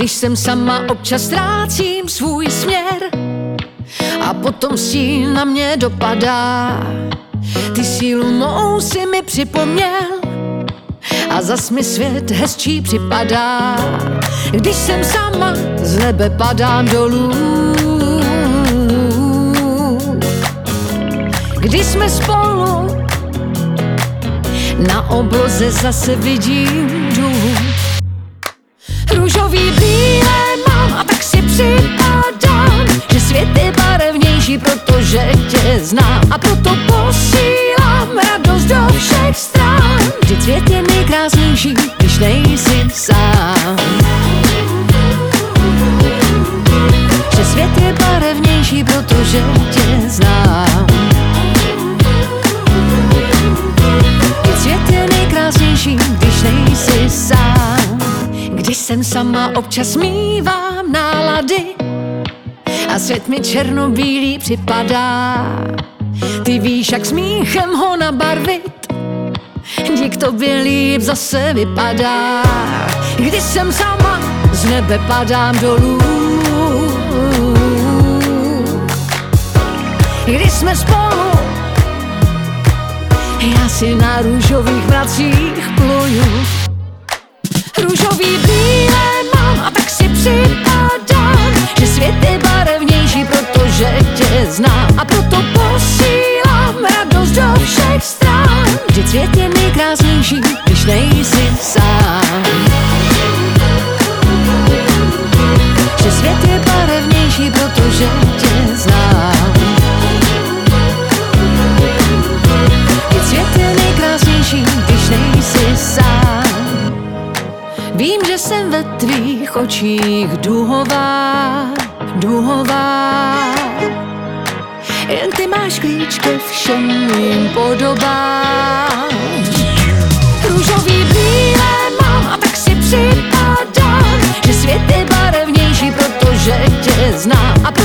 Když jsem sama, občas ztrácím svůj směr a potom stín na mě dopadá. Ty sílu mou si mi připomněl a zas mi svět hezčí připadá. Když jsem sama, z nebe padám dolů. Když jsme spolu, na obloze zase vidím dům. Růžový brýle mám a tak si připadám, že svět je barevnější, protože tě znám. A proto posílám radost do všech stran. Vždyť svět je nejkrásnější, když nejsi sám. Že svět je barevnější, protože tě znám. Vždyť svět je nejkrásnější, když nejsi sám. Když jsem sama, občas mívám nálady a svět mi černobílý připadá. Ty víš, jak smíchem ho nabarvit, dík tobě líp zase vypadá. Když jsem sama, z nebe padám dolů. Když jsme spolu, já si na růžových vracích pluju. Růžový brýle mám a tak si připadám, že svět je barevnější, protože tě znám. A proto posílám radost do všech stran. Vždyť svět je nejkrásnější, když nejsi sám. Že svět je barevnější, protože tě znám. Vždyť svět je nejkrásnější, když nejsi sám. Vím, že jsem ve tvých očích duhová, duhová. Jen ty máš klíč ke všem mým podobám. Růžový brýle mám a tak si připadám, že svět je barevnější, protože tě znám. A